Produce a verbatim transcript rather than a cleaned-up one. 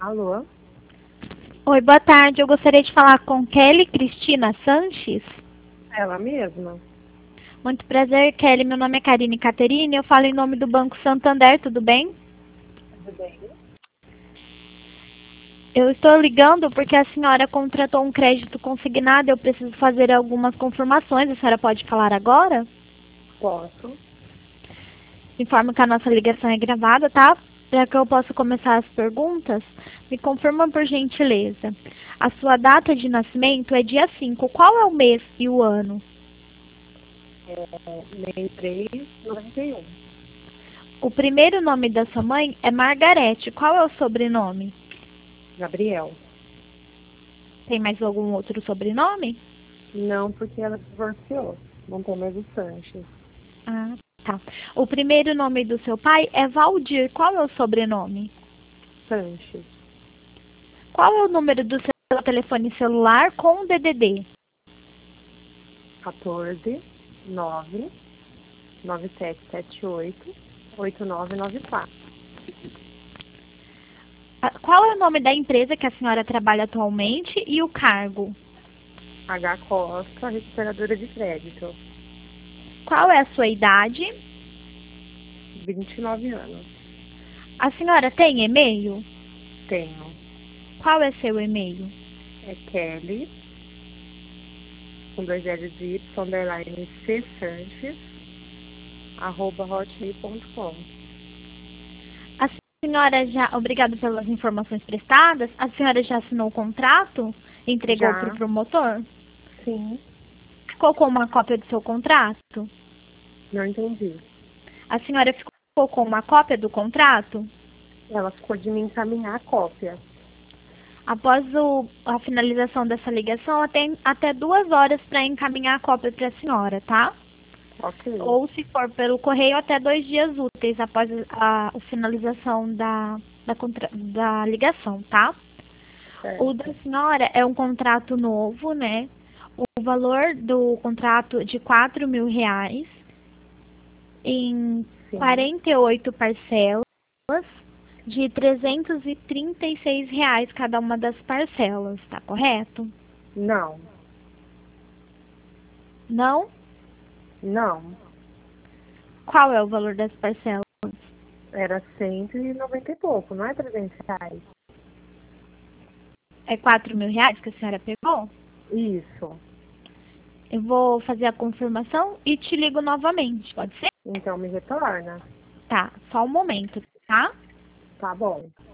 Alô? Oi, boa tarde. Eu gostaria de falar com Kelly Cristina Sanches. Ela mesma? Muito prazer, Kelly. Meu nome é Karine Caterine. Eu falo em nome do Banco Santander, tudo bem? Tudo bem? Eu estou ligando porque a senhora contratou um crédito consignado. Eu preciso fazer algumas confirmações. A senhora pode falar agora? Posso? Informo que a nossa ligação é gravada, tá? Para que eu possa começar as perguntas, me confirma por gentileza. A sua data de nascimento é dia cinco. Qual é o mês e o ano? É sessenta e três, noventa e um. O primeiro nome da sua mãe é Margarete. Qual é o sobrenome? Gabriel. Tem mais algum outro sobrenome? Não, porque ela divorciou. Não tem mais o Sanches. Ah, tá. O primeiro nome do seu pai é Valdir. Qual é o sobrenome? Sanches. Qual é o número do seu telefone celular com o D D D? quatorze, nove, nove sete sete oito, oito nove nove quatro. Ah, qual é o nome da empresa que a senhora trabalha atualmente e o cargo? H. Costa, recuperadora de crédito. Qual é a sua idade? vinte e nove anos. A senhora tem e-mail? Tenho. Qual é seu e-mail? É Kelly, com dois L's de Y, underline C Sanches, arroba hotmail ponto com. A senhora já, obrigada pelas informações prestadas, a senhora já assinou o contrato? Entregou para o Já? promotor? Sim. Ficou com uma cópia do seu contrato? Não entendi. A senhora ficou com uma cópia do contrato? Ela ficou de me encaminhar a cópia. Após o, a finalização dessa ligação, ela tem até duas horas para encaminhar a cópia para a senhora, tá? Ok. Ou, se for pelo correio, até dois dias úteis após a, a finalização da, da, contra, da ligação, tá? O da Certo. senhora é um contrato novo, né? O valor do contrato é de quatro mil reais em Sim. quarenta e oito parcelas de trezentos e trinta e seis reais cada uma das parcelas, tá correto? Não. Não? Não. Qual é o valor das parcelas? Era cento e noventa e pouco, não é trezentos reais? É quatro mil reais que a senhora pegou? Isso. Eu vou fazer a confirmação e te ligo novamente, pode ser? Então me retorna. Tá, só um momento, tá? Tá bom.